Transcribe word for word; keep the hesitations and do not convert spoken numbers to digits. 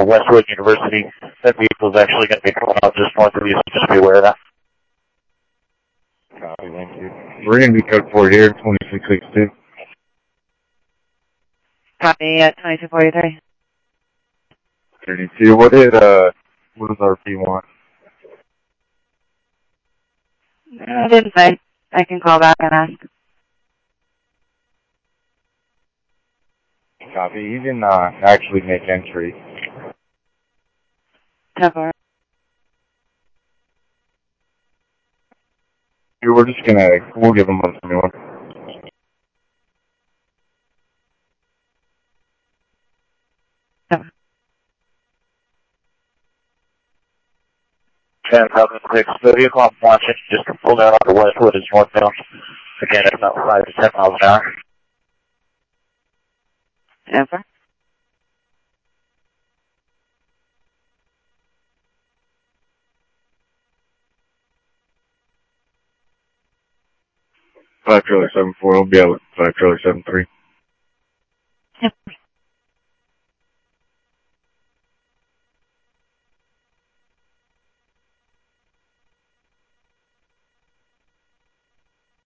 Westwood University. That vehicle is actually going to be coming out just north of you, so just be aware of that. Copy, thank you. We're going to be code four here, twenty-six sixty-two. Copy at twenty-two forty-three. thirty-two. What did, uh, what does R P want? I didn't say. I can call back and ask. Copy. He didn't, uh, actually make entry. ten four. We're just going to, we'll give him one twenty-one. ten Falcon six, the vehicle I'm watching just pulled out onto Westwood is northbound. Again, at about five to ten miles an hour. ten four. five Charlie seven four, he'll be out with five Charlie seven three. Yep.